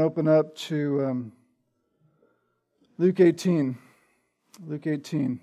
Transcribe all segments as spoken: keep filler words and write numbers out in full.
Open up to um, Luke eighteen. Luke eighteen.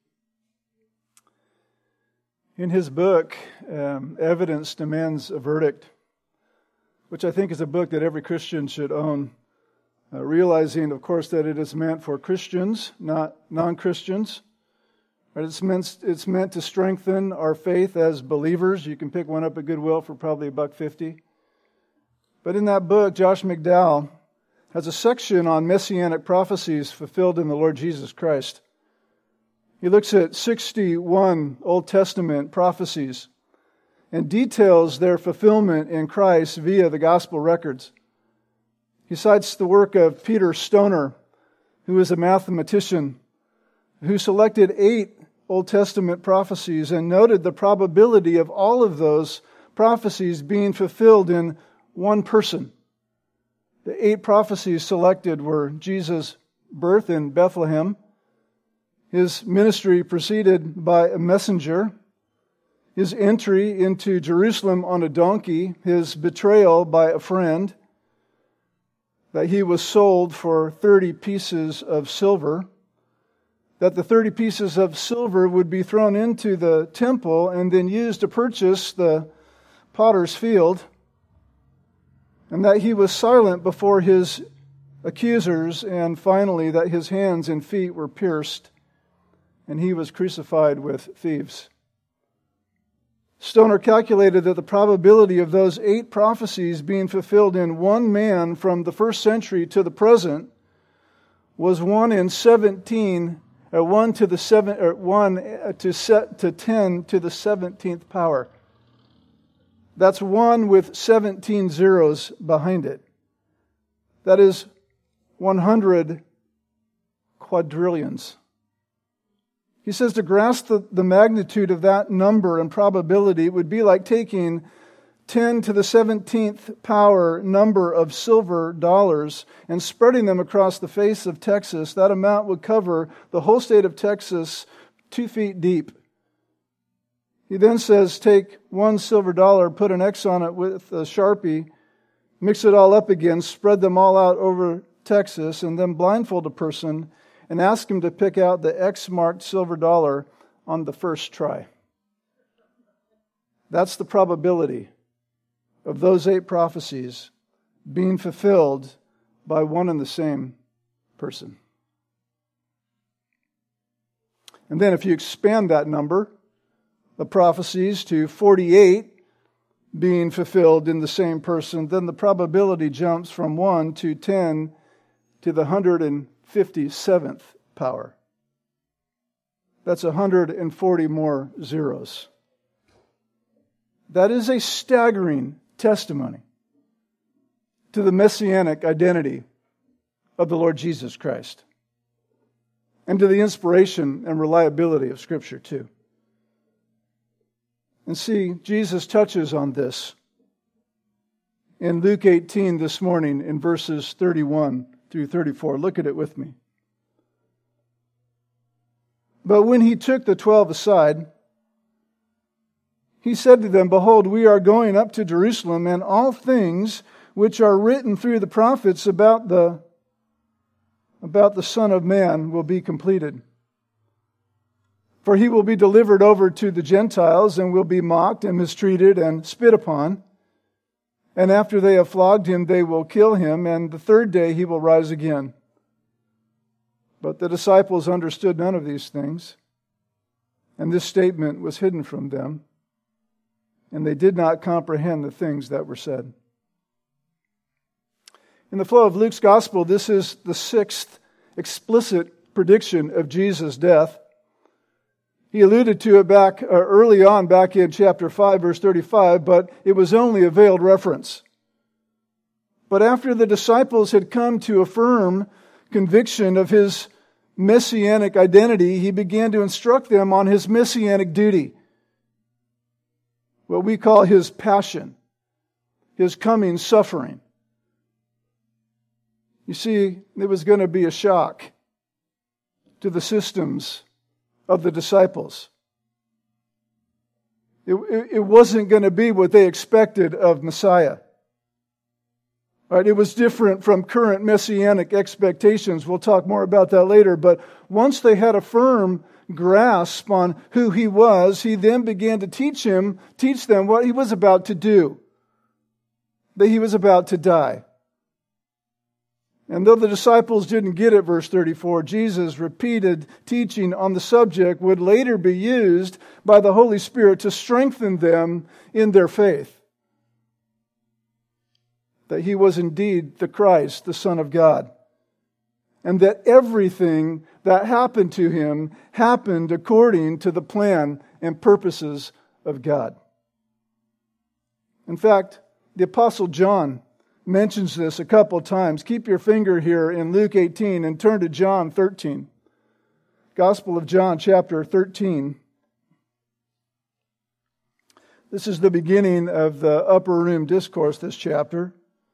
In his book, um, Evidence Demands a Verdict, which I think is a book that every Christian should own, uh, realizing, of course, that it is meant for Christians, not non-Christians. Right? It's meant, it's meant to strengthen our faith as believers. You can pick one up at Goodwill for probably a buck fifty. But in that book, Josh McDowell has a section on messianic prophecies fulfilled in the Lord Jesus Christ. He looks at sixty-one Old Testament prophecies and details their fulfillment in Christ via the gospel records. He cites the work of Peter Stoner, who is a mathematician, who selected eight Old Testament prophecies and noted the probability of all of those prophecies being fulfilled in one person. The eight prophecies selected were Jesus' birth in Bethlehem, his ministry preceded by a messenger, his entry into Jerusalem on a donkey, his betrayal by a friend, that he was sold for thirty pieces of silver, that the thirty pieces of silver would be thrown into the temple and then used to purchase the potter's field, and that he was silent before his accusers, and finally that his hands and feet were pierced, and he was crucified with thieves. Stoner calculated that the probability of those eight prophecies being fulfilled in one man from the first century to the present was one in seventeen, or one to the seven, or one to set to ten to the seventeenth power. That's one with seventeen zeros behind it. That is one hundred quadrillions. He says to grasp the, the magnitude of that number and probability, it would be like taking ten to the seventeenth power number of silver dollars and spreading them across the face of Texas. That amount would cover the whole state of Texas two feet deep. He then says, take one silver dollar, put an X on it with a Sharpie, mix it all up again, spread them all out over Texas, and then blindfold a person and ask him to pick out the X-marked silver dollar on the first try. That's the probability of those eight prophecies being fulfilled by one and the same person. And then if you expand that number, the prophecies to forty-eight being fulfilled in the same person, then the probability jumps from one to ten to the one hundred fifty-seventh power. That's one hundred forty more zeros. That is a staggering testimony to the messianic identity of the Lord Jesus Christ, and to the inspiration and reliability of Scripture too. And see, Jesus touches on this in Luke eighteen this morning in verses thirty-one through thirty-four. Look at it with me. But when he took the twelve aside, he said to them, Behold, we are going up to Jerusalem, and all things which are written through the prophets about the, about the Son of Man will be completed. For he will be delivered over to the Gentiles and will be mocked and mistreated and spit upon. And after they have flogged him, they will kill him, and the third day he will rise again. But the disciples understood none of these things, and this statement was hidden from them, and they did not comprehend the things that were said. In the flow of Luke's gospel, this is the sixth explicit prediction of Jesus' death. He alluded to it back uh, early on, back in chapter five, verse thirty-five, but it was only a veiled reference. But after the disciples had come to a firm conviction of his messianic identity, he began to instruct them on his messianic duty, what we call his passion, his coming suffering. You see, it was going to be a shock to the systems of the disciples. It, it, it wasn't going to be what they expected of Messiah. Right? It was different from current messianic expectations. We'll talk more about that later. But once they had a firm grasp on who he was, he then began to teach him, teach them what he was about to do. That he was about to die. And though the disciples didn't get it, verse thirty-four, Jesus' repeated teaching on the subject would later be used by the Holy Spirit to strengthen them in their faith. That he was indeed the Christ, the Son of God. And that everything that happened to him happened according to the plan and purposes of God. In fact, the Apostle John mentions this a couple of times. Keep your finger here in Luke eighteen and turn to John thirteen. Gospel of John, chapter thirteen. This is the beginning of the upper room discourse, this chapter.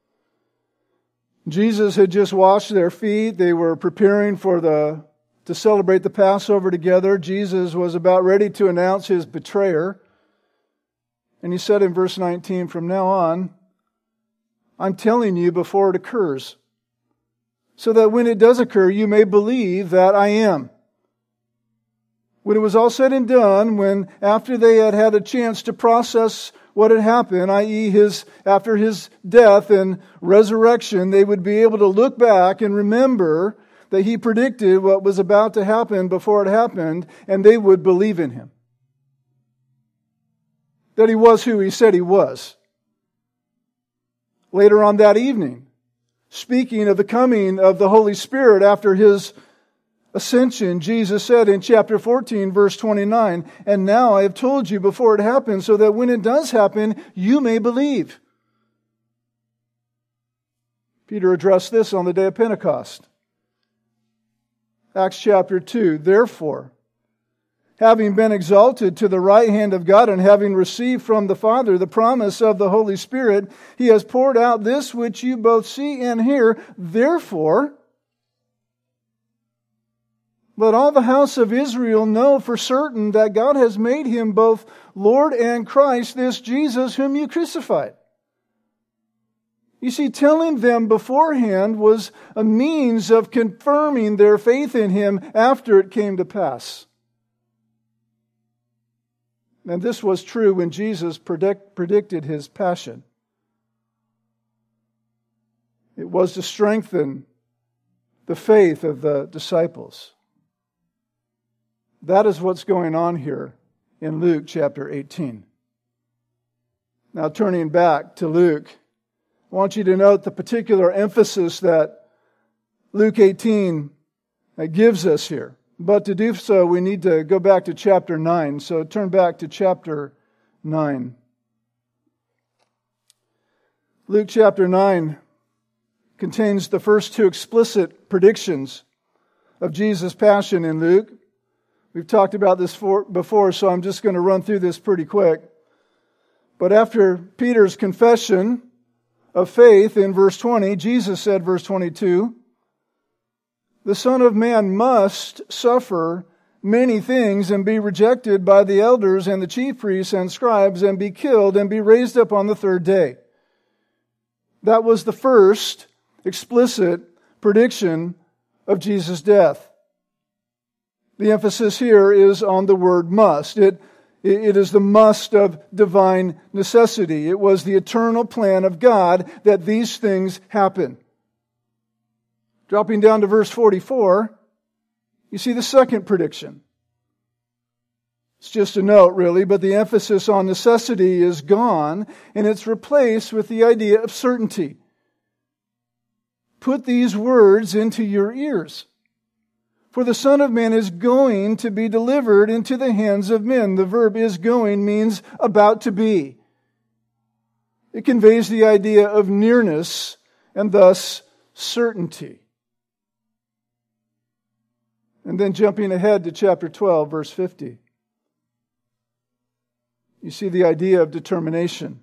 Jesus had just washed their feet. They were preparing for the to celebrate the Passover together. Jesus was about ready to announce his betrayer. And he said in verse nineteen, from now on, I'm telling you before it occurs, so that when it does occur, you may believe that I am. When it was all said and done, when after they had had a chance to process what had happened, that is his, after his death and resurrection, they would be able to look back and remember that he predicted what was about to happen before it happened, and they would believe in him. That he was who he said he was. Later on that evening, speaking of the coming of the Holy Spirit after his ascension, Jesus said in chapter fourteen, verse twenty-nine, and now I have told you before it happens, so that when it does happen, you may believe. Peter addressed this on the day of Pentecost. Acts chapter two, therefore, having been exalted to the right hand of God and having received from the Father the promise of the Holy Spirit, he has poured out this which you both see and hear. Therefore, let all the house of Israel know for certain that God has made him both Lord and Christ, this Jesus whom you crucified. You see, telling them beforehand was a means of confirming their faith in him after it came to pass. And this was true when Jesus predict, predicted his passion. It was to strengthen the faith of the disciples. That is what's going on here in Luke chapter eighteen. Now turning back to Luke, I want you to note the particular emphasis that Luke eighteen gives us here. But to do so, we need to go back to chapter nine. So turn back to chapter nine. Luke chapter nine contains the first two explicit predictions of Jesus' passion in Luke. We've talked about this for, before, so I'm just going to run through this pretty quick. But after Peter's confession of faith in verse twenty, Jesus said, verse twenty-two, the Son of Man must suffer many things and be rejected by the elders and the chief priests and scribes and be killed and be raised up on the third day. That was the first explicit prediction of Jesus' death. The emphasis here is on the word must. It, it is the must of divine necessity. It was the eternal plan of God that these things happen. Dropping down to verse forty-four, you see the second prediction. It's just a note, really, but the emphasis on necessity is gone, and it's replaced with the idea of certainty. Put these words into your ears. For the Son of Man is going to be delivered into the hands of men. The verb is going means about to be. It conveys the idea of nearness and thus certainty. And then jumping ahead to chapter twelve, verse fifty. You see the idea of determination.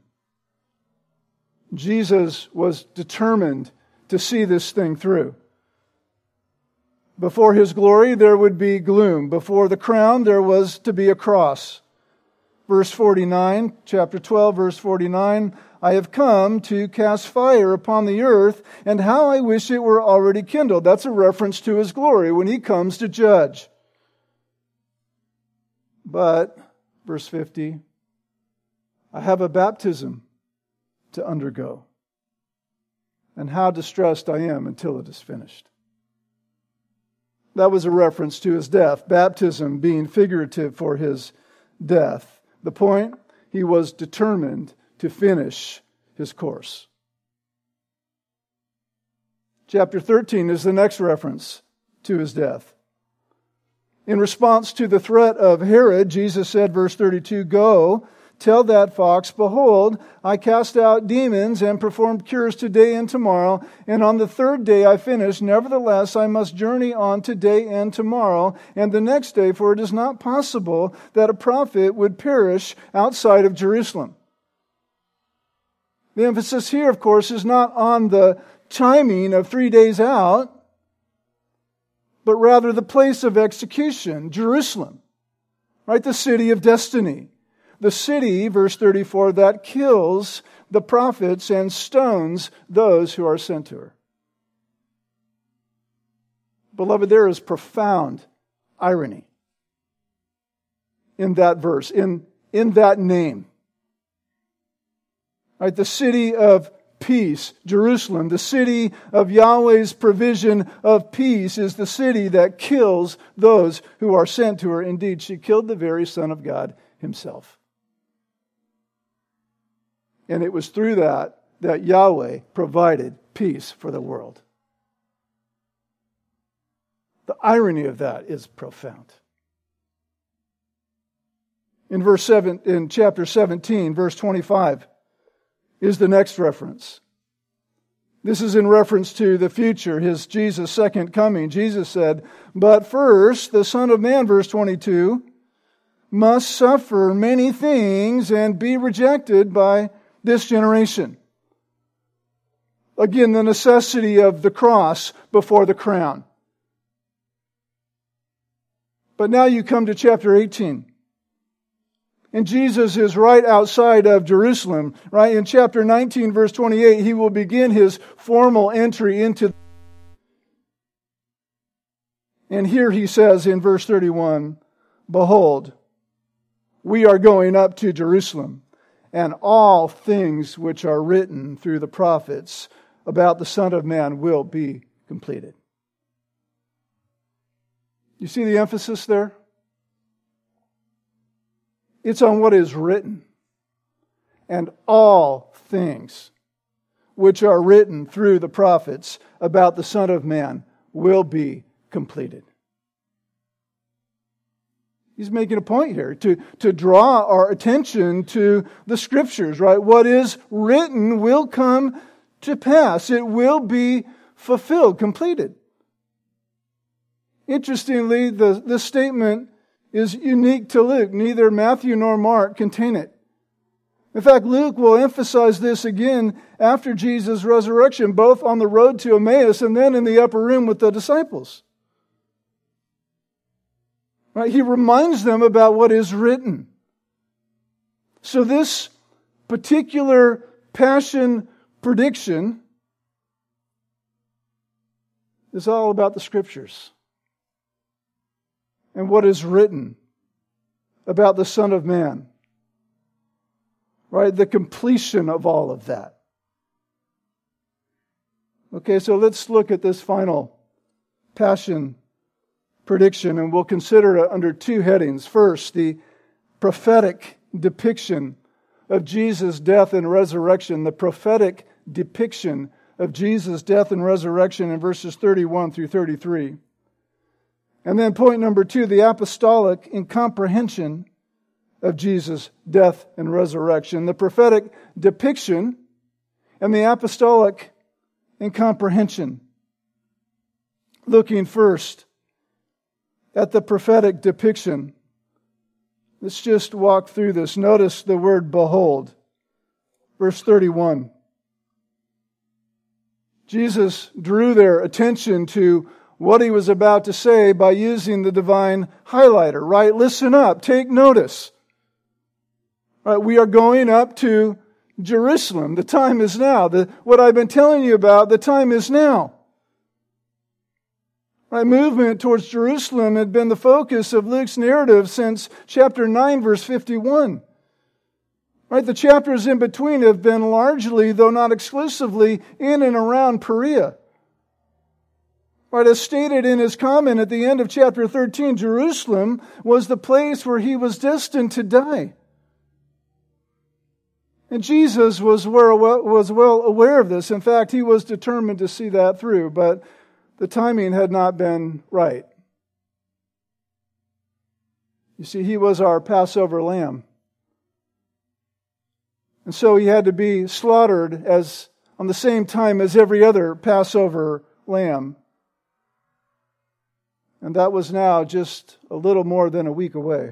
Jesus was determined to see this thing through. Before his glory, there would be gloom. Before the crown, there was to be a cross. verse forty-nine, chapter twelve, verse forty-nine, I have come to cast fire upon the earth, and how I wish it were already kindled. That's a reference to His glory when He comes to judge. But, verse fifty, I have a baptism to undergo, and how distressed I am until it is finished. That was a reference to His death, baptism being figurative for His death. The point, He was determined to finish His course. Chapter thirteen is the next reference to His death. In response to the threat of Herod, Jesus said, verse thirty-two, Go, tell that fox, behold, I cast out demons and performed cures today and tomorrow, and on the third day I finish. Nevertheless, I must journey on today and tomorrow, and the next day, for it is not possible that a prophet would perish outside of Jerusalem. The emphasis here, of course, is not on the timing of three days out, but rather the place of execution, Jerusalem, right? The city of destiny. The city, verse thirty-four, that kills the prophets and stones those who are sent to her. Beloved, there is profound irony in that verse, in, in that name. Right, the city of peace, Jerusalem, the city of Yahweh's provision of peace, is the city that kills those who are sent to her. Indeed, she killed the very Son of God Himself. And it was through that that Yahweh provided peace for the world. The irony of that is profound. In verse seven, in chapter seventeen, verse twenty-five, is the next reference. This is in reference to the future, His Jesus' second coming. Jesus said, But first, the Son of Man, verse twenty-two, must suffer many things and be rejected by this generation. Again, the necessity of the cross before the crown. But now you come to chapter eighteen. And Jesus is right outside of Jerusalem, right? In chapter nineteen, verse twenty-eight, He will begin His formal entry into. And here He says in verse thirty-one, Behold, we are going up to Jerusalem, and all things which are written through the prophets about the Son of Man will be completed. You see the emphasis there? It's on what is written. And all things which are written through the prophets about the Son of Man will be completed. He's making a point here to, to draw our attention to the Scriptures, right? What is written will come to pass. It will be fulfilled, completed. Interestingly, the, this statement is unique to Luke. Neither Matthew nor Mark contain it. In fact, Luke will emphasize this again after Jesus' resurrection, both on the road to Emmaus and then in the upper room with the disciples. Right? He reminds them about what is written. So this particular passion prediction is all about the Scriptures and what is written about the Son of Man. Right? The completion of all of that. Okay, so let's look at this final passion prediction, and we'll consider it under two headings. First, the prophetic depiction of Jesus' death and resurrection. The prophetic depiction of Jesus' death and resurrection in verses thirty-one through thirty-three. And then point number two, the apostolic incomprehension of Jesus' death and resurrection. The prophetic depiction and the apostolic incomprehension. Looking first at the prophetic depiction. Let's just walk through this. Notice the word behold. Verse thirty-one. Jesus drew their attention to what He was about to say by using the divine highlighter, right? Listen up, take notice. Right, we are going up to Jerusalem. The time is now. The, what I've been telling you about, the time is now. Right, movement towards Jerusalem had been the focus of Luke's narrative since chapter nine, verse fifty-one. Right, the chapters in between have been largely, though not exclusively, in and around Perea. Right, as stated in his comment at the end of chapter thirteen, Jerusalem was the place where he was destined to die. And Jesus was well, was well aware of this. In fact, he was determined to see that through, but the timing had not been right. You see, he was our Passover lamb. And so he had to be slaughtered as on the same time as every other Passover lamb. And that was now just a little more than a week away.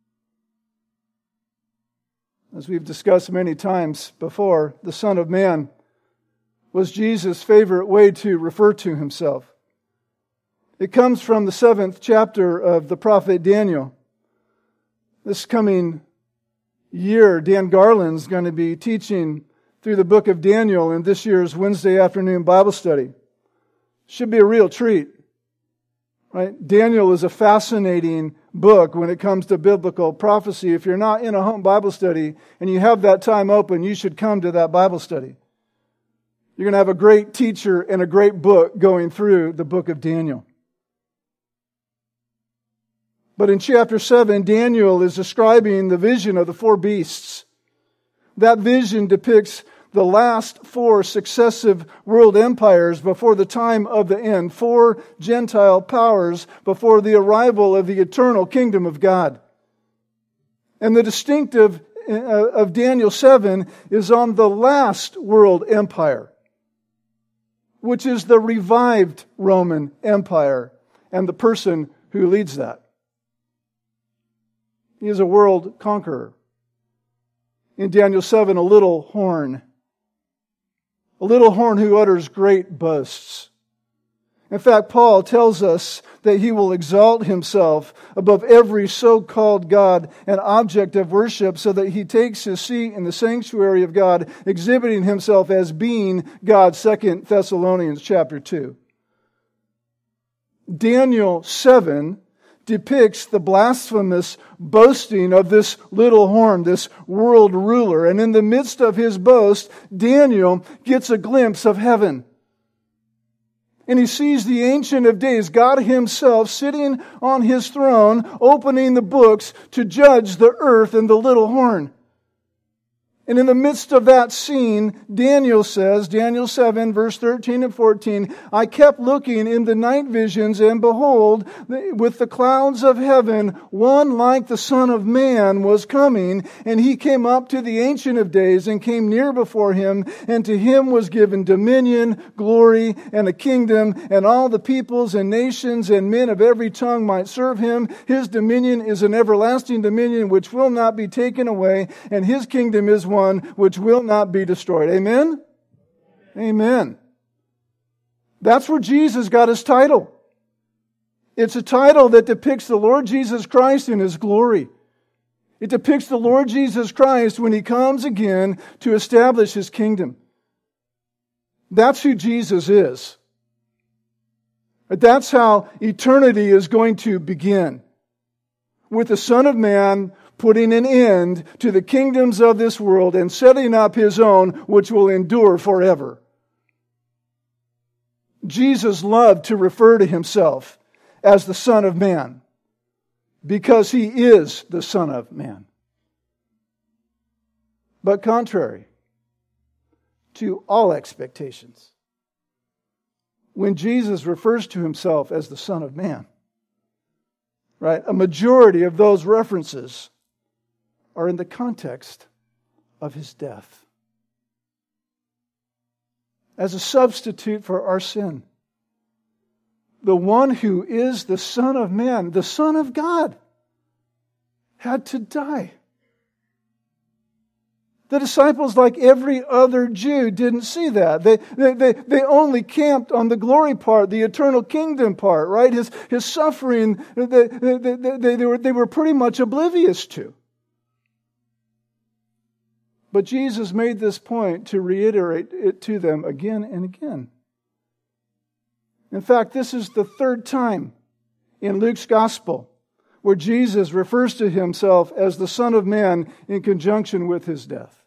As we've discussed many times before, the Son of Man was Jesus' favorite way to refer to himself. It comes from the seventh chapter of the prophet Daniel. This coming year, Dan Garland's going to be teaching through the book of Daniel in this year's Wednesday afternoon Bible study. Should be a real treat. Right? Daniel is a fascinating book when it comes to biblical prophecy. If you're not in a home Bible study and you have that time open, you should come to that Bible study. You're going to have a great teacher and a great book going through the book of Daniel. But in chapter seven, Daniel is describing the vision of the four beasts. That vision depicts the last four successive world empires before the time of the end. Four Gentile powers before the arrival of the eternal kingdom of God. And the distinctive of Daniel seven is on the last world empire, which is the revived Roman Empire and the person who leads that. He is a world conqueror. In Daniel seven, a little horn. A little horn who utters great boasts. In fact, Paul tells us that he will exalt himself above every so-called God and object of worship so that he takes his seat in the sanctuary of God, exhibiting himself as being God, Second Thessalonians chapter two. Daniel seven depicts the blasphemous boasting of this little horn, this world ruler. And in the midst of his boast, Daniel gets a glimpse of heaven. And he sees the Ancient of Days, God himself, sitting on his throne, opening the books to judge the earth and the little horn. And in the midst of that scene, Daniel says, Daniel seven, verse thirteen and fourteen, I kept looking in the night visions, and behold, with the clouds of heaven, one like the Son of Man was coming, and he came up to the Ancient of Days and came near before him, and to him was given dominion, glory, and a kingdom, and all the peoples and nations and men of every tongue might serve him. His dominion is an everlasting dominion which will not be taken away, and his kingdom is one which will not be destroyed. Amen? Amen. That's where Jesus got his title. It's a title that depicts the Lord Jesus Christ in his glory. It depicts the Lord Jesus Christ when he comes again to establish his kingdom. That's who Jesus is. That's how eternity is going to begin. With the Son of Man putting an end to the kingdoms of this world and setting up his own, which will endure forever. Jesus loved to refer to himself as the Son of Man because he is the Son of Man. But contrary to all expectations, when Jesus refers to himself as the Son of Man, right, a majority of those references are in the context of his death. As a substitute for our sin. The one who is the Son of Man, the Son of God, had to die. The disciples, like every other Jew, didn't see that. They, they, they, they only camped on the glory part, the eternal kingdom part, right? His, his suffering, they, they, they, they, were, they were pretty much oblivious to. But Jesus made this point to reiterate it to them again and again. In fact, this is the third time in Luke's Gospel where Jesus refers to himself as the Son of Man in conjunction with his death.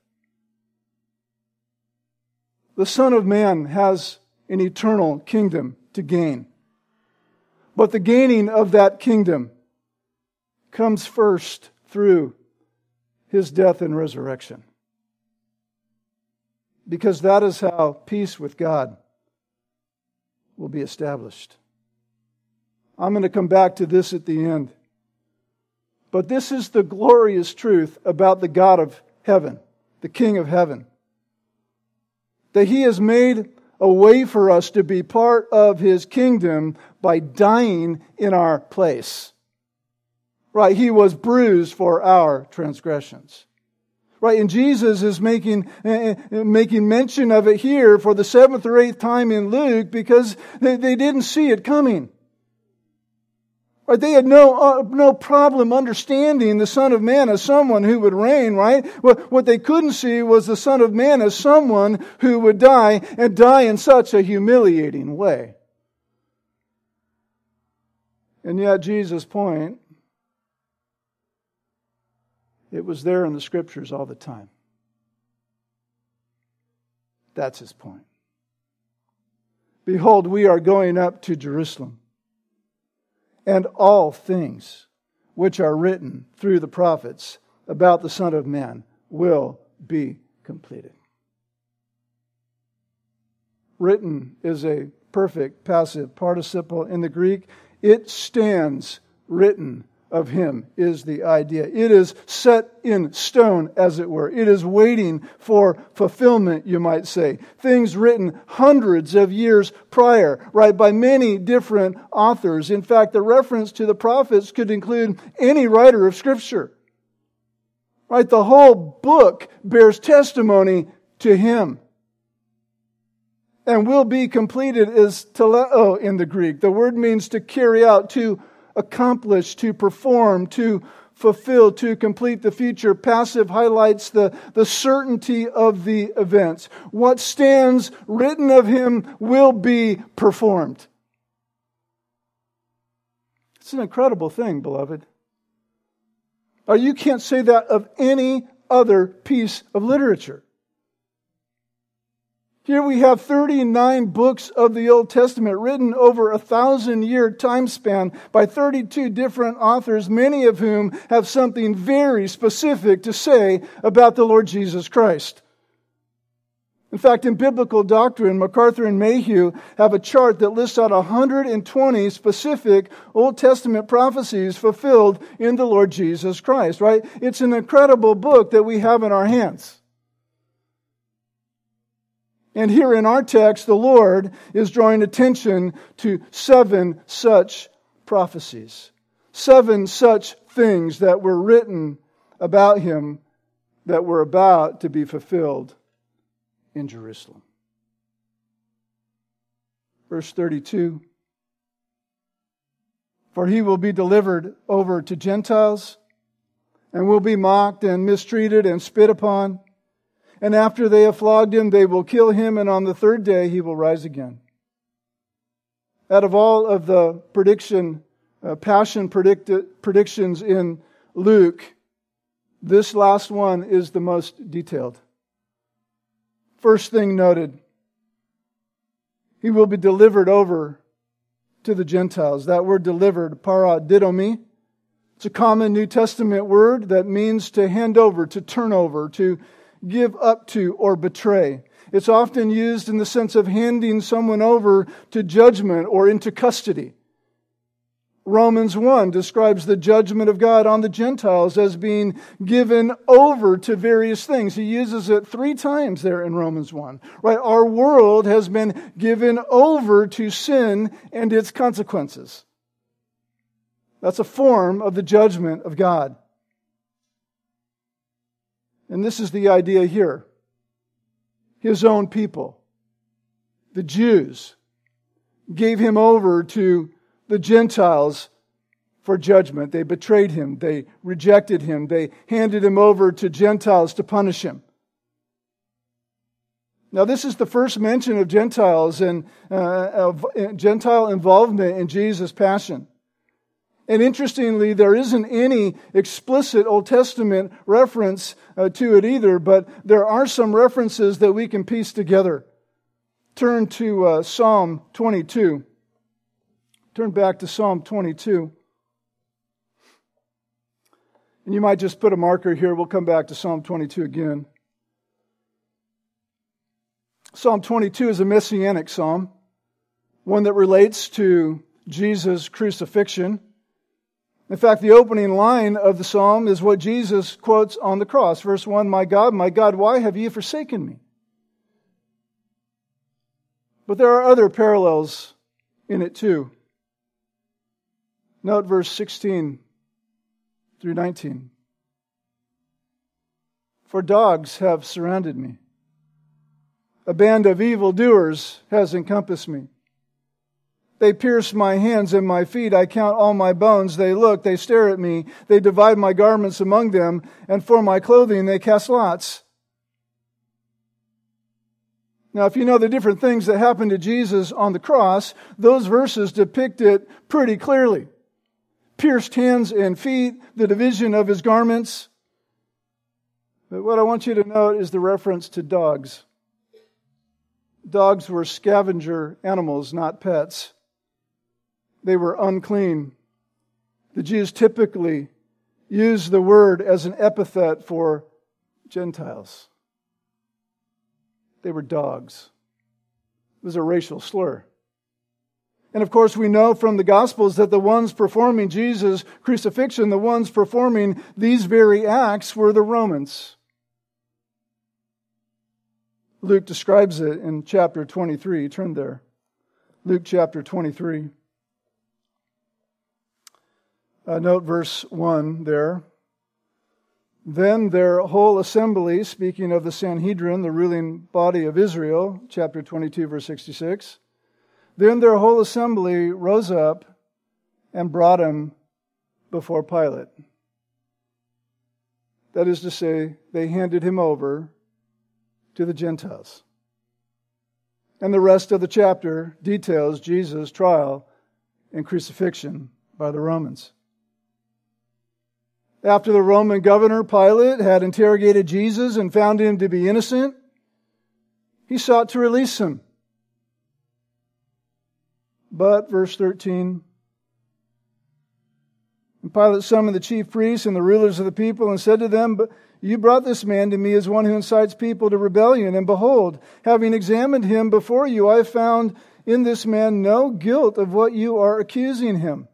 The Son of Man has an eternal kingdom to gain. But the gaining of that kingdom comes first through his death and resurrection. Because that is how peace with God will be established. I'm going to come back to this at the end. But this is the glorious truth about the God of heaven, the King of heaven. That He has made a way for us to be part of His kingdom by dying in our place. Right? He was bruised for our transgressions. Right? And Jesus is making, uh, making mention of it here for the seventh or eighth time in Luke because they, they didn't see it coming. Right? They had no uh, no problem understanding the Son of Man as someone who would reign, right? What, what they couldn't see was the Son of Man as someone who would die and die in such a humiliating way. And yet Jesus' point, it was there in the Scriptures all the time. That's His point. Behold, we are going up to Jerusalem, and all things which are written through the prophets about the Son of Man will be completed. Written is a perfect passive participle in the Greek. It stands written of Him is the idea. It is set in stone, as it were. It is waiting for fulfillment, you might say. Things written hundreds of years prior, right, by many different authors. In fact, the reference to the prophets could include any writer of Scripture. Right, the whole book bears testimony to Him. And will be completed is teleo in the Greek. The word means to carry out, to accomplish, to perform, to fulfill, to complete the future. Passive highlights the, the certainty of the events. What stands written of Him will be performed. It's an incredible thing, beloved. Or you can't say that of any other piece of literature. Here we have thirty-nine books of the Old Testament written over a thousand-year time span by thirty-two different authors, many of whom have something very specific to say about the Lord Jesus Christ. In fact, in Biblical Doctrine, MacArthur and Mayhew have a chart that lists out one hundred twenty specific Old Testament prophecies fulfilled in the Lord Jesus Christ, right? It's an incredible book that we have in our hands. And here in our text, the Lord is drawing attention to seven such prophecies. Seven such things that were written about Him that were about to be fulfilled in Jerusalem. Verse thirty-two. For He will be delivered over to Gentiles, and will be mocked and mistreated and spit upon. And after they have flogged Him, they will kill Him, and on the third day He will rise again. Out of all of the prediction, uh, passion predict- predictions in Luke, this last one is the most detailed. First thing noted, He will be delivered over to the Gentiles. That word delivered, paradidomi, it's a common New Testament word that means to hand over, to turn over, to give up to, or betray. It's often used in the sense of handing someone over to judgment or into custody. Romans one describes the judgment of God on the Gentiles as being given over to various things. He uses it three times there in Romans one. Right? Our world has been given over to sin and its consequences. That's a form of the judgment of God. And this is the idea here. His own people, the Jews, gave Him over to the Gentiles for judgment. They betrayed Him. They rejected Him. They handed Him over to Gentiles to punish Him. Now, this is the first mention of Gentiles and uh, of Gentile involvement in Jesus' passion. And interestingly, there isn't any explicit Old Testament reference uh, to it either, but there are some references that we can piece together. Turn to uh, Psalm twenty-two. Turn back to Psalm twenty-two. And you might just put a marker here. We'll come back to Psalm twenty-two again. Psalm twenty-two is a messianic psalm, one that relates to Jesus' crucifixion. In fact, the opening line of the psalm is what Jesus quotes on the cross. Verse one, "My God, my God, why have you forsaken me?" But there are other parallels in it too. Note verse sixteen through nineteen. "For dogs have surrounded me. A band of evildoers has encompassed me. They pierce my hands and my feet. I count all my bones. They look, they stare at me. They divide my garments among them, and for my clothing they cast lots." Now, if you know the different things that happened to Jesus on the cross, those verses depict it pretty clearly. Pierced hands and feet, the division of his garments. But what I want you to note is the reference to dogs. Dogs were scavenger animals, not pets. They were unclean. The Jews typically used the word as an epithet for Gentiles. They were dogs. It was a racial slur. And of course, we know from the Gospels that the ones performing Jesus' crucifixion, the ones performing these very acts, were the Romans. Luke describes it in chapter twenty-three. Turn there. Luke chapter twenty-three. Uh, note verse one there. "Then their whole assembly," speaking of the Sanhedrin, the ruling body of Israel, chapter twenty-two, verse sixty-six. "Then their whole assembly rose up and brought him before Pilate." That is to say, they handed him over to the Gentiles. And the rest of the chapter details Jesus' trial and crucifixion by the Romans. After the Roman governor Pilate had interrogated Jesus and found him to be innocent, he sought to release him. But, verse thirteen, "And Pilate summoned the chief priests and the rulers of the people and said to them, 'But you brought this man to me as one who incites people to rebellion. And behold, having examined him before you, I have found in this man no guilt of what you are accusing him.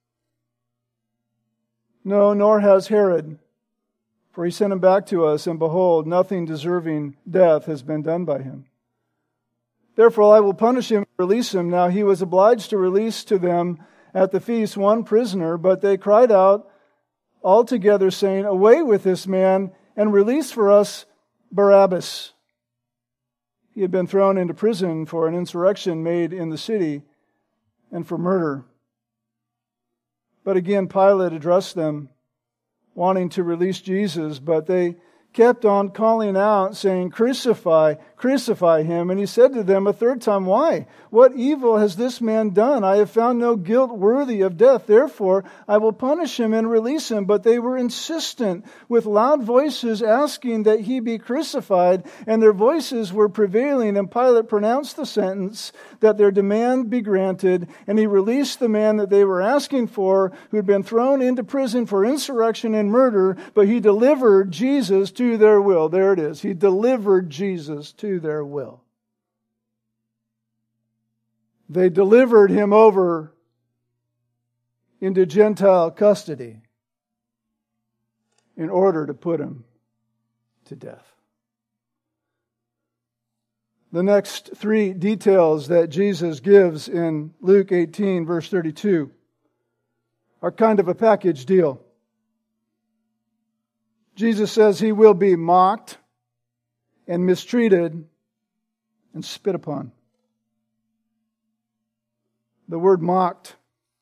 No, nor has Herod, for he sent him back to us, and behold, nothing deserving death has been done by him. Therefore I will punish him and release him.' Now he was obliged to release to them at the feast one prisoner, but they cried out all together, saying, 'Away with this man, and release for us Barabbas.' He had been thrown into prison for an insurrection made in the city and for murder." But again, Pilate addressed them, wanting to release Jesus, but they kept on calling out, saying, "Crucify, crucify him." And he said to them a third time, "Why? What evil has this man done? I have found no guilt worthy of death. Therefore, I will punish him and release him." But they were insistent, with loud voices asking that he be crucified, and their voices were prevailing. And Pilate pronounced the sentence that their demand be granted, and he released the man that they were asking for, who had been thrown into prison for insurrection and murder, but he delivered Jesus to to their will. There it is. He delivered Jesus to their will. They delivered him over into Gentile custody in order to put him to death. The next three details that Jesus gives in Luke eighteen, verse thirty-two, are kind of a package deal. Jesus says he will be mocked and mistreated and spit upon. The word mocked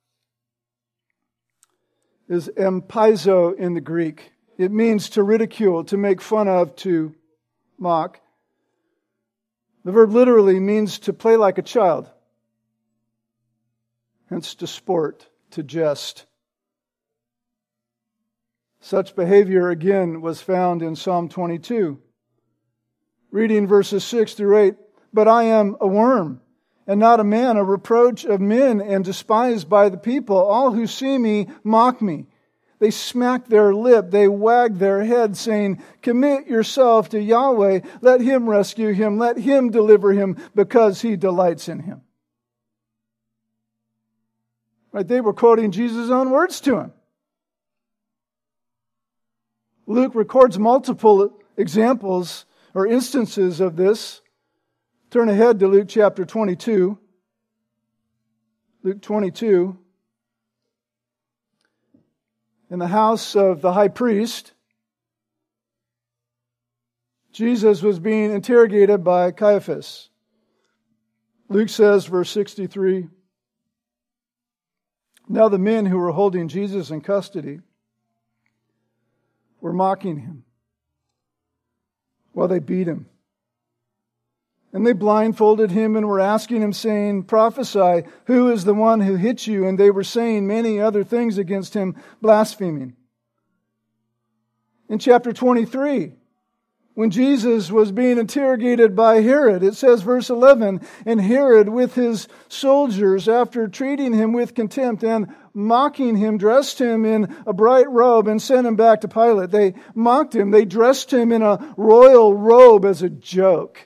is empaizo in the Greek. It means to ridicule, to make fun of, to mock. The verb literally means to play like a child. Hence to sport, to jest. Such behavior again was found in Psalm twenty-two. Reading verses six through eight, "But I am a worm, and not a man, a reproach of men, and despised by the people. All who see me mock me. They smack their lip, they wag their head, saying, 'Commit yourself to Yahweh, let Him rescue him, let Him deliver him, because He delights in him.'" Right? They were quoting Jesus' own words to him. Luke records multiple examples or instances of this. Turn ahead to Luke chapter twenty-two. Luke twenty-two. In the house of the high priest, Jesus was being interrogated by Caiaphas. Luke says, verse sixty-three, "Now the men who were holding Jesus in custody were mocking him while they beat him. And they blindfolded him and were asking him, saying, 'Prophesy, who is the one who hit you?' And they were saying many other things against him, blaspheming." In chapter twenty-three, when Jesus was being interrogated by Herod, it says, verse eleven, "And Herod with his soldiers, after treating him with contempt and mocking him, dressed him in a bright robe and sent him back to Pilate." They mocked him. They dressed him in a royal robe as a joke.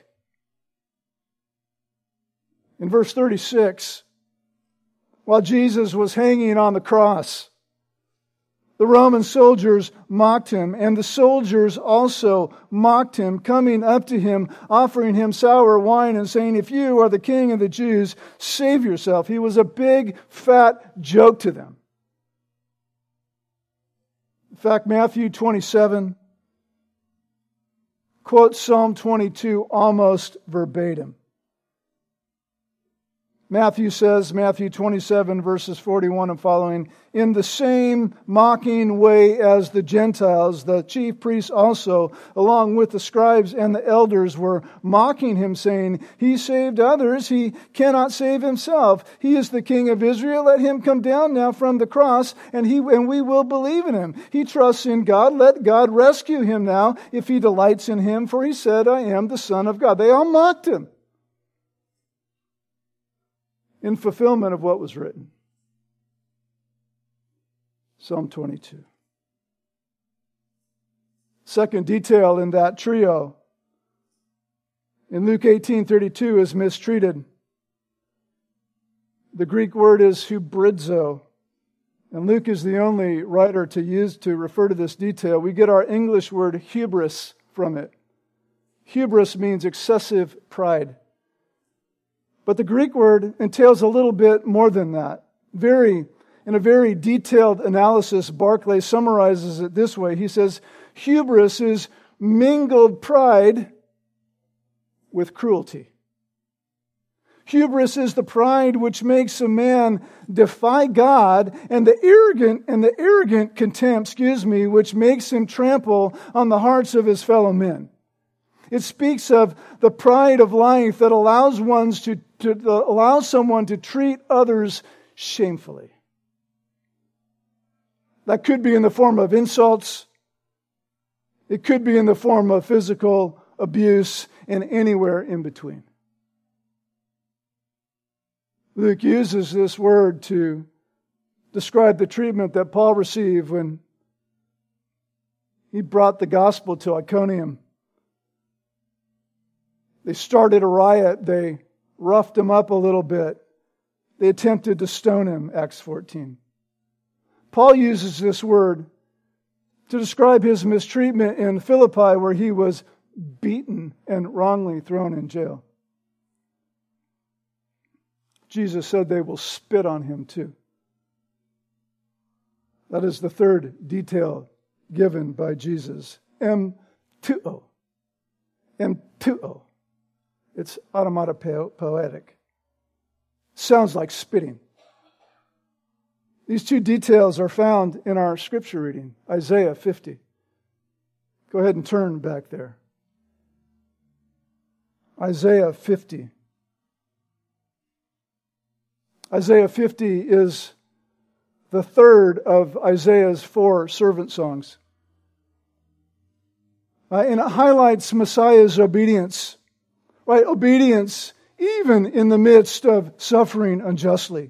In verse thirty-six, while Jesus was hanging on the cross, the Roman soldiers mocked him, and the soldiers also mocked him, coming up to him, offering him sour wine and saying, "If you are the King of the Jews, save yourself." He was a big, fat joke to them. In fact, Matthew twenty-seven quotes Psalm twenty-two almost verbatim. Matthew says, Matthew twenty-seven, verses forty-one and following, "In the same mocking way as the Gentiles, the chief priests also, along with the scribes and the elders, were mocking him, saying, 'He saved others, he cannot save himself. He is the King of Israel. Let him come down now from the cross, and he and we will believe in him. He trusts in God. Let God rescue him now, if He delights in him. For he said, I am the Son of God.'" They all mocked him in fulfillment of what was written. Psalm twenty-two. Second detail in that trio, in Luke eighteen thirty-two, is mistreated. The Greek word is hubridzo, and Luke is the only writer to use to refer to this detail. We get our English word hubris from it. Hubris means excessive pride. But the Greek word entails a little bit more than that. Very, in a very detailed analysis, Barclay summarizes it this way. He says, hubris is mingled pride with cruelty. Hubris is the pride which makes a man defy God, and the arrogant and the arrogant contempt, excuse me, which makes him trample on the hearts of his fellow men. It speaks of the pride of life that allows ones to, to allow someone to treat others shamefully. That could be in the form of insults. It could be in the form of physical abuse, and anywhere in between. Luke uses this word to describe the treatment that Paul received when he brought the gospel to Iconium. They started a riot. They roughed him up a little bit. They attempted to stone him, Acts fourteen. Paul uses this word to describe his mistreatment in Philippi, where he was beaten and wrongly thrown in jail. Jesus said they will spit on him too. That is the third detail given by Jesus. Emtuo. Emtuo. It's automatopoetic. Sounds like spitting. These two details are found in our scripture reading, Isaiah fifty. Go ahead and turn back there. Isaiah fifty. Isaiah fifty is the third of Isaiah's four servant songs. Uh, and it highlights Messiah's obedience. Right? Obedience even in the midst of suffering unjustly.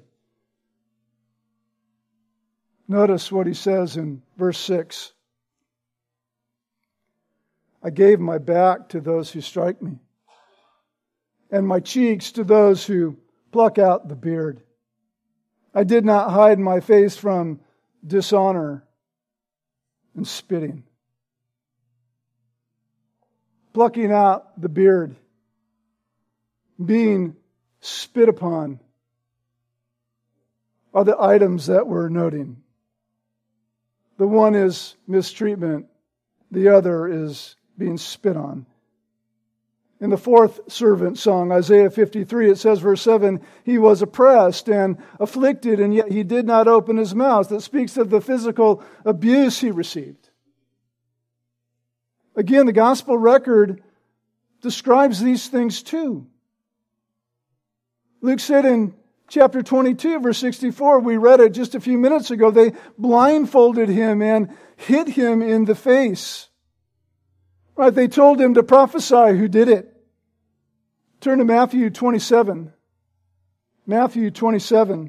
Notice what he says in verse six. I gave my back to those who strike me, and my cheeks to those who pluck out the beard. I did not hide my face from dishonor and spitting. Plucking out the beard, being spit upon, are the items that we're noting. The one is mistreatment, the other is being spit on. In the fourth servant song, Isaiah fifty-three, it says, verse seven, he was oppressed and afflicted, and yet he did not open his mouth. That speaks of the physical abuse he received. Again, the gospel record describes these things too. Luke said in chapter twenty-two, verse sixty-four, we read it just a few minutes ago, they blindfolded him and hit him in the face. Right, they told him to prophesy who did it. Turn to Matthew twenty-seven. Matthew twenty-seven,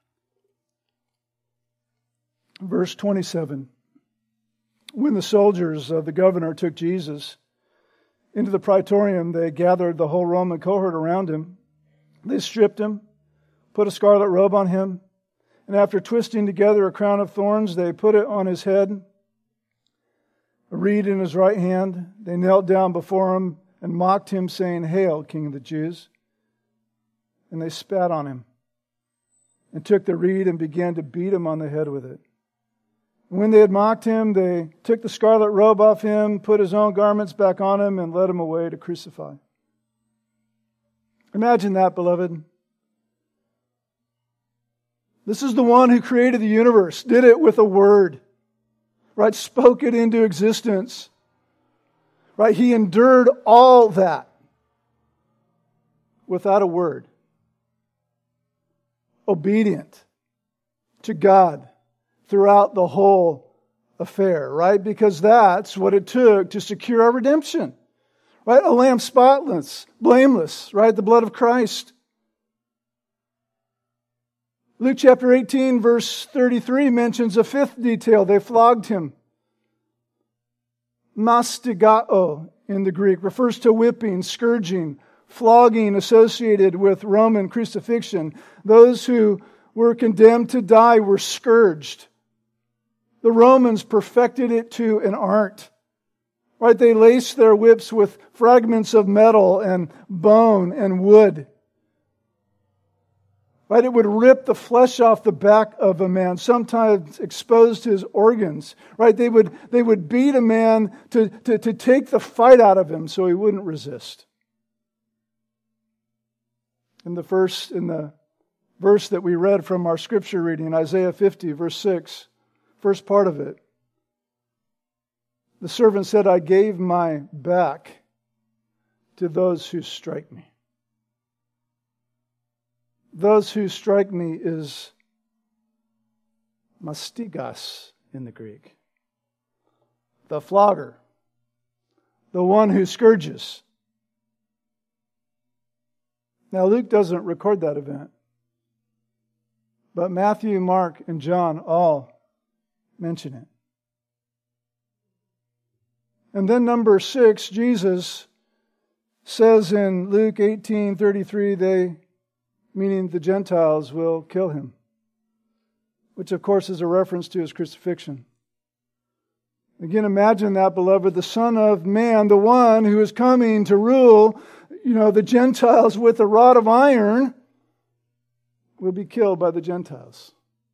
verse twenty-seven. When the soldiers of the governor took Jesus into the praetorium, they gathered the whole Roman cohort around him. They stripped him, put a scarlet robe on him, and after twisting together a crown of thorns, they put it on his head, a reed in his right hand. They knelt down before him and mocked him, saying, Hail, King of the Jews. And they spat on him and took the reed and began to beat him on the head with it. And when they had mocked him, they took the scarlet robe off him, put his own garments back on him, and led him away to crucify. Imagine that, beloved. This is the one who created the universe, did it with a word. Right, spoke it into existence. Right, he endured all that without a word. Obedient to God throughout the whole affair, right? Because that's what it took to secure our redemption. Right, a lamb spotless, blameless, right? The blood of Christ. Luke chapter eighteen, verse thirty-three mentions a fifth detail. They flogged him. Mastigao in the Greek refers to whipping, scourging, flogging associated with Roman crucifixion. Those who were condemned to die were scourged. The Romans perfected it to an art. Right? They laced their whips with fragments of metal and bone and wood. Right? It would rip the flesh off the back of a man, sometimes exposed his organs. Right? They would, they would beat a man to, to, to take the fight out of him so he wouldn't resist. In the first, in the verse that we read from our scripture reading, Isaiah fifty, verse six, first part of it, the servant said, I gave my back to those who strike me. Those who strike me is mastigas in the Greek. The flogger. The one who scourges. Now Luke doesn't record that event. But Matthew, Mark, and John all mention it. And then number six, Jesus says in Luke eighteen thirty-three, they, meaning the Gentiles, will kill him. Which of course is a reference to his crucifixion. Again, imagine that, beloved, the Son of Man, the one who is coming to rule, you know, the Gentiles with a rod of iron, will be killed by the Gentiles.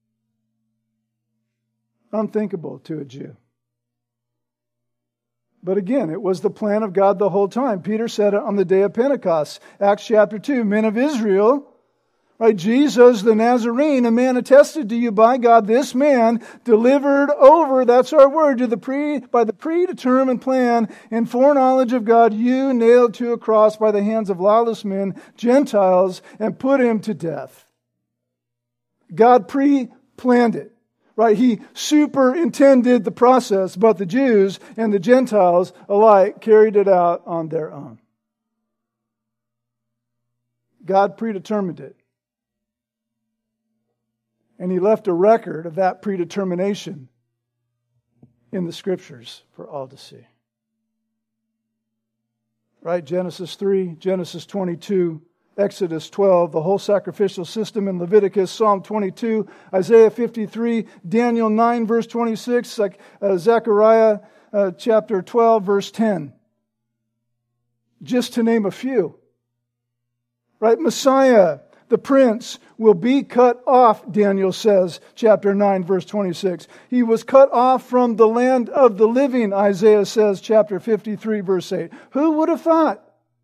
Unthinkable to a Jew. But again, it was the plan of God the whole time. Peter said it on the day of Pentecost. Acts chapter two, men of Israel, Right? Jesus, the Nazarene, a man attested to you by God, this man delivered over, that's our word, to the pre, by the predetermined plan and foreknowledge of God, you nailed to a cross by the hands of lawless men, Gentiles, and put him to death. God pre-planned it. Right? He superintended the process, but the Jews and the Gentiles alike carried it out on their own. God predetermined it. And He left a record of that predetermination in the Scriptures for all to see. Right? Genesis three, Genesis twenty-two, Exodus twelve, the whole sacrificial system in Leviticus, Psalm twenty-two, Isaiah fifty-three, Daniel nine, verse twenty-six, like uh, Zechariah uh, chapter twelve, verse ten. Just to name a few. Right? Messiah, the Prince, will be cut off, Daniel says, chapter nine, verse twenty-six. He was cut off from the land of the living, Isaiah says, chapter fifty-three, verse eight. Who would have thought?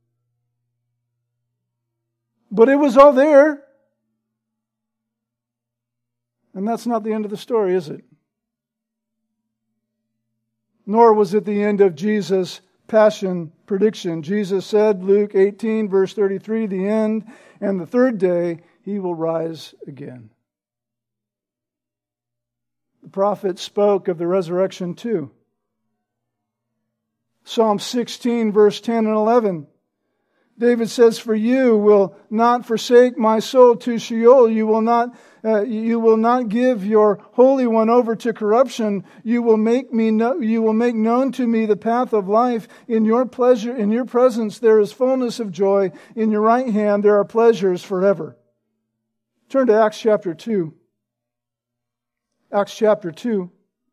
But it was all there. And that's not the end of the story, is it? Nor was it the end of Jesus' passion prediction. Jesus said, Luke eighteen, verse thirty-three, the end, and the third day He will rise again. The prophet spoke of the resurrection too. Psalm sixteen, verse ten and eleven. David says, for you will not forsake my soul to Sheol. You will not, uh, you will not give your Holy One over to corruption. You will make me know, you will make known to me the path of life. In your pleasure, in your presence, there is fullness of joy. In your right hand, there are pleasures forever. Turn to Acts chapter two. Acts chapter two.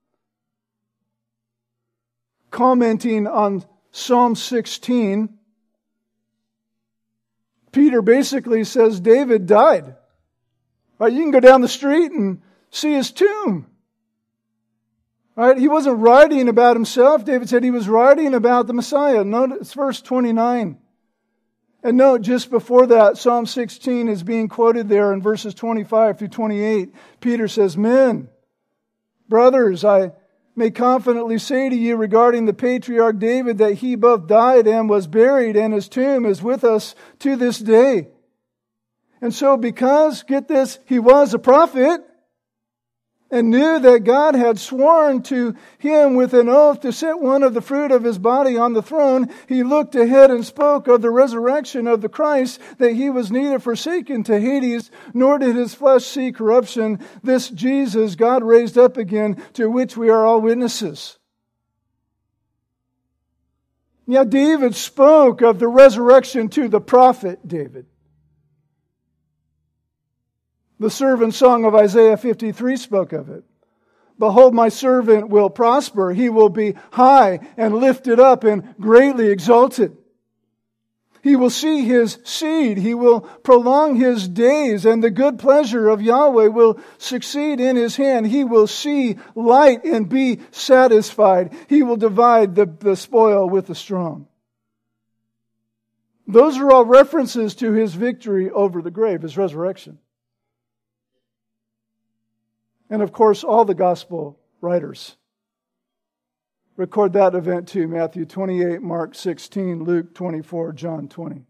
Commenting on Psalm sixteen, Peter basically says David died. Right? You can go down the street and see his tomb. Right? He wasn't writing about himself. David said he was writing about the Messiah. Notice verse twenty-nine. And note, just before that, Psalm sixteen is being quoted there in verses twenty-five through twenty-eight. Peter says, men, brothers, I may confidently say to you regarding the patriarch David that he both died and was buried, and his tomb is with us to this day. And so because, get this, he was a prophet and knew that God had sworn to him with an oath to set one of the fruit of his body on the throne, he looked ahead and spoke of the resurrection of the Christ, that he was neither forsaken to Hades, nor did his flesh see corruption. This Jesus God raised up again, to which we are all witnesses. Yeah, David spoke of the resurrection to the prophet David. The servant song of Isaiah fifty-three spoke of it. Behold, my servant will prosper. He will be high and lifted up and greatly exalted. He will see his seed. He will prolong his days, and the good pleasure of Yahweh will succeed in his hand. He will see light and be satisfied. He will divide the, the spoil with the strong. Those are all references to his victory over the grave, his resurrection. And of course, all the gospel writers record that event too. Matthew twenty-eight, Mark sixteen, Luke twenty-four, John twenty.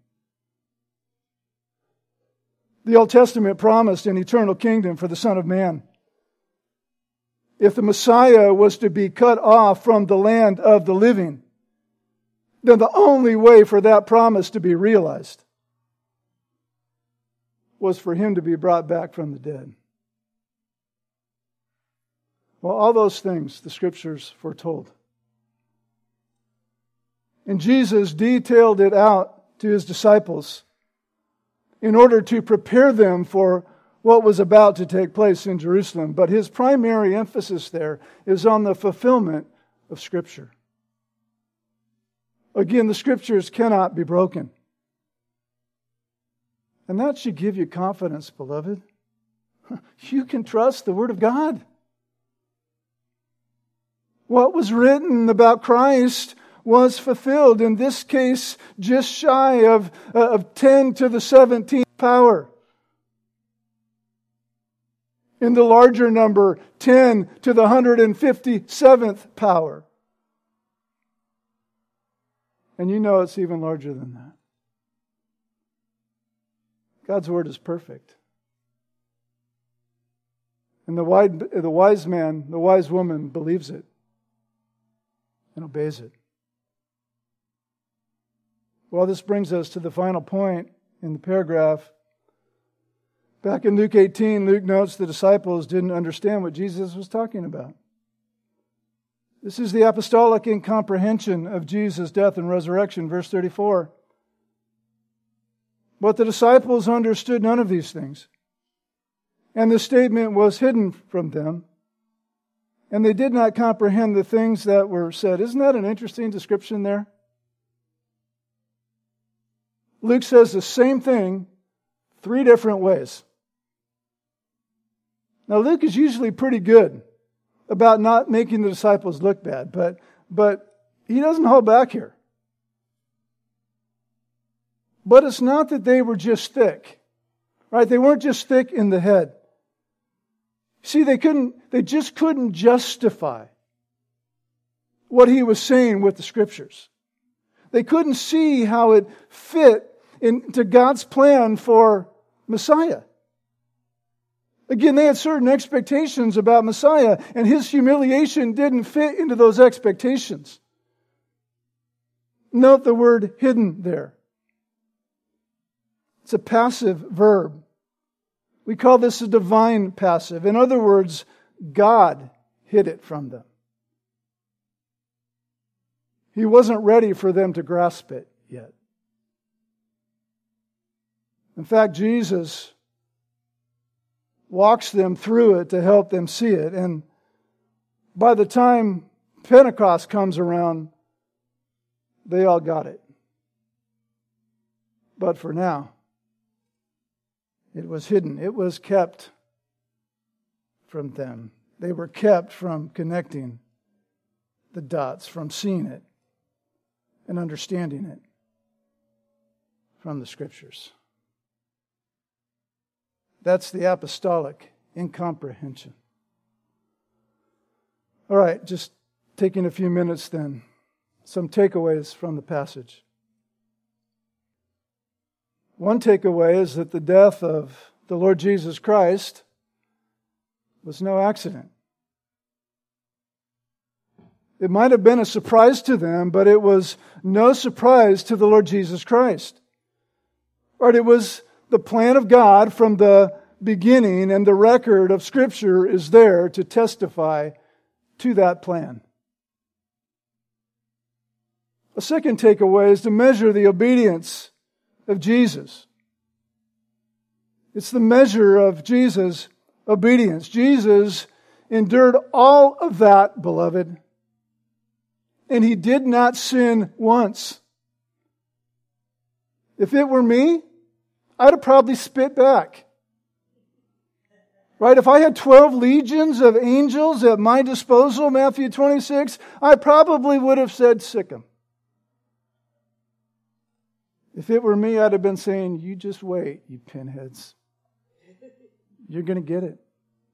The Old Testament promised an eternal kingdom for the Son of Man. If the Messiah was to be cut off from the land of the living, then the only way for that promise to be realized was for him to be brought back from the dead. Well, all those things the Scriptures foretold. And Jesus detailed it out to His disciples in order to prepare them for what was about to take place in Jerusalem. But His primary emphasis there is on the fulfillment of Scripture. Again, the Scriptures cannot be broken. And that should give you confidence, beloved. You can trust the Word of God. What was written about Christ was fulfilled, in this case, just shy of, uh, of ten to the seventeenth power. In the larger number, ten to the one hundred fifty-seventh power. And you know it's even larger than that. God's Word is perfect. And the wise, the wise man, the wise woman believes it and obeys it. Well, this brings us to the final point in the paragraph. Back in Luke eighteen, Luke notes the disciples didn't understand what Jesus was talking about. This is the apostolic incomprehension of Jesus' death and resurrection, verse thirty-four. But the disciples understood none of these things, and the statement was hidden from them, and they did not comprehend the things that were said. Isn't that an interesting description there? Luke says the same thing three different ways. Now, Luke is usually pretty good about not making the disciples look bad, but, but he doesn't hold back here. But it's not that they were just thick, right? They weren't just thick in the head. See, they couldn't, they just couldn't justify what he was saying with the Scriptures. They couldn't see how it fit into God's plan for Messiah. Again, they had certain expectations about Messiah, and his humiliation didn't fit into those expectations. Note the word hidden there. It's a passive verb. We call this a divine passive. In other words, God hid it from them. He wasn't ready for them to grasp it yet. In fact, Jesus walks them through it to help them see it. And by the time Pentecost comes around, they all got it. But for now, it was hidden. It was kept from them. They were kept from connecting the dots, from seeing it and understanding it from the Scriptures. That's the apostolic incomprehension. All right, just taking a few minutes then. Some takeaways from the passage. One takeaway is that the death of the Lord Jesus Christ was no accident. It might have been a surprise to them, but it was no surprise to the Lord Jesus Christ. Right, it was the plan of God from the beginning, and the record of Scripture is there to testify to that plan. A second takeaway is to measure the obedience of Jesus. It's the measure of Jesus' obedience. Jesus endured all of that, beloved, and He did not sin once. If it were me, I'd have probably spit back. Right? If I had twelve legions of angels at my disposal, Matthew twenty-six, I probably would have said, sick 'em. If it were me, I'd have been saying, you just wait, you pinheads. You're going to get it.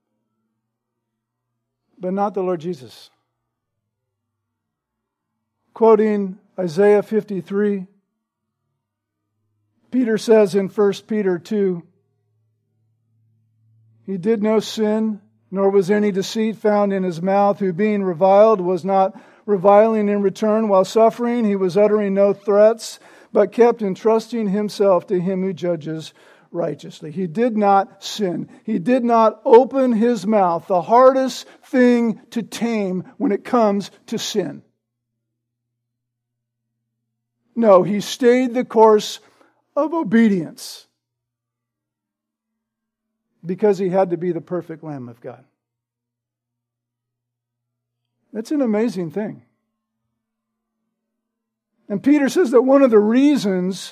But not the Lord Jesus. Quoting Isaiah fifty-three, Peter says in First Peter two, He did no sin, nor was any deceit found in His mouth, who being reviled was not reviling in return. While suffering, He was uttering no threats, but kept entrusting Himself to Him who judges righteously. He did not sin. He did not open His mouth, the hardest thing to tame when it comes to sin. No, He stayed the course of obedience because He had to be the perfect Lamb of God. That's an amazing thing. And Peter says that one of the reasons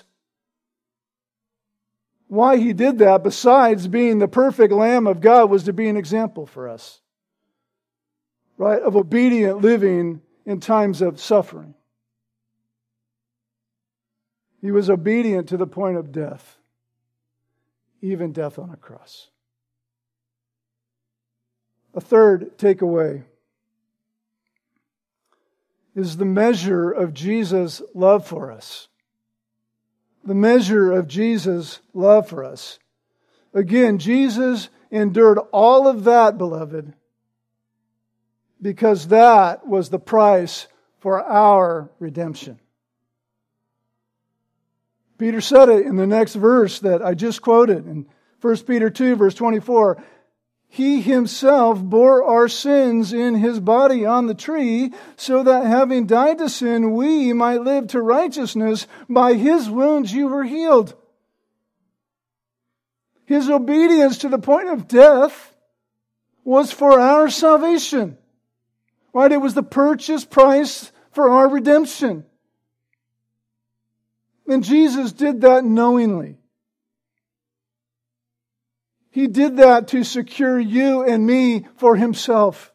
why He did that, besides being the perfect Lamb of God, was to be an example for us, right, of obedient living in times of suffering. He was obedient to the point of death, even death on a cross. A third takeaway is the measure of Jesus' love for us. The measure of Jesus' love for us. Again, Jesus endured all of that, beloved, because that was the price for our redemption. Peter said it in the next verse that I just quoted in First Peter two, verse twenty-four. He himself bore our sins in his body on the tree, so that having died to sin, we might live to righteousness. By his wounds you were healed. His obedience to the point of death was for our salvation. Right? It was the purchase price for our redemption. And Jesus did that knowingly. He did that to secure you and me for himself.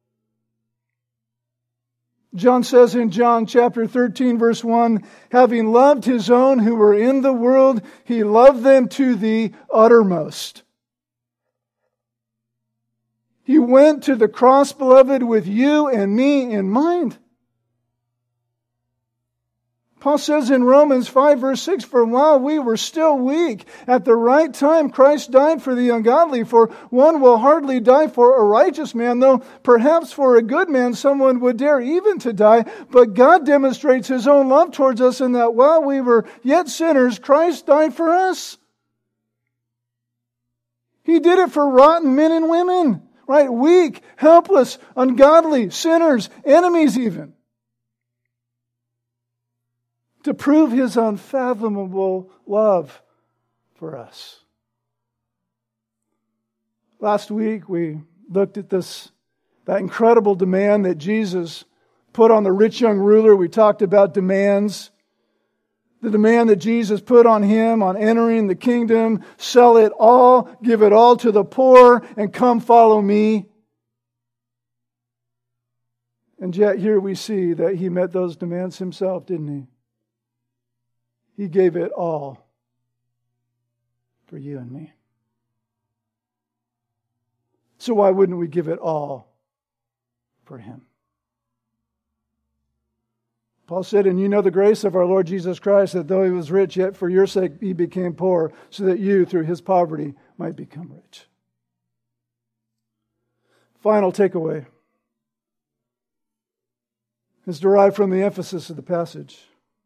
John says in John chapter thirteen, verse one, having loved his own who were in the world, he loved them to the uttermost. He went to the cross, beloved, with you and me in mind. Paul says in Romans five, verse six, for while we were still weak, at the right time Christ died for the ungodly. For one will hardly die for a righteous man, though perhaps for a good man someone would dare even to die. But God demonstrates his own love towards us in that while we were yet sinners, Christ died for us. He did it for rotten men and women, right? Weak, helpless, ungodly, sinners, enemies even. To prove his unfathomable love for us. Last week we looked at this, that incredible demand that Jesus put on the rich young ruler. We talked about demands. The demand that Jesus put on him on entering the kingdom. Sell it all, give it all to the poor, and come follow me. And yet here we see that he met those demands himself, didn't he? He gave it all for you and me. So why wouldn't we give it all for him? Paul said, and you know the grace of our Lord Jesus Christ, that though he was rich, yet for your sake he became poor, so that you, through his poverty, might become rich. Final takeaway is derived from the emphasis of the passage.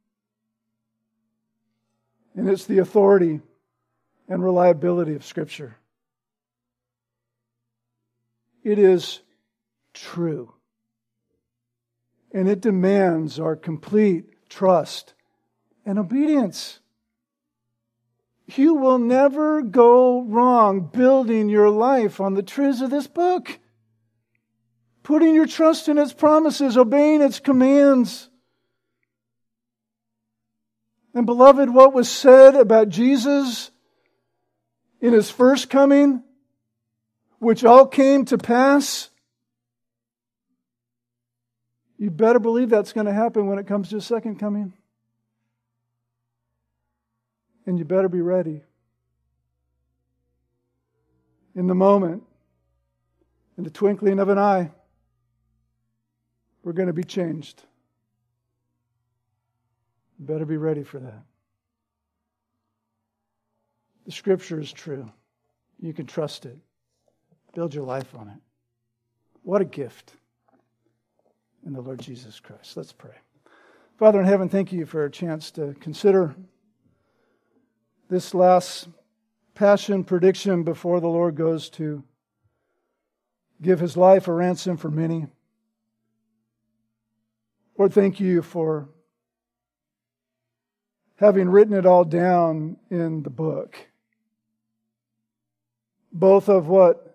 And it's the authority and reliability of Scripture. It is true. And it demands our complete trust and obedience. You will never go wrong building your life on the truths of this book. Putting your trust in its promises, obeying its commands. And beloved, what was said about Jesus in his first coming, which all came to pass, you better believe that's going to happen when it comes to his second coming. And you better be ready. In the moment, in the twinkling of an eye, we're going to be changed. You better be ready for that. The Scripture is true. You can trust it. Build your life on it. What a gift in the Lord Jesus Christ. Let's pray. Father in heaven, thank you for a chance to consider this last passion prediction before the Lord goes to give his life a ransom for many. Lord, thank you for having written it all down in the book. Both of what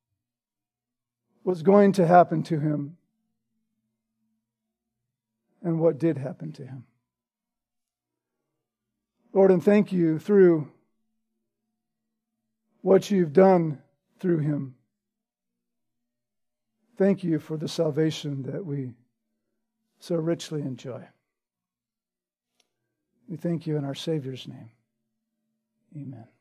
was going to happen to him and what did happen to him. Lord, and thank you through what you've done through him. Thank you for the salvation that we so richly enjoy. We thank you in our Savior's name. Amen.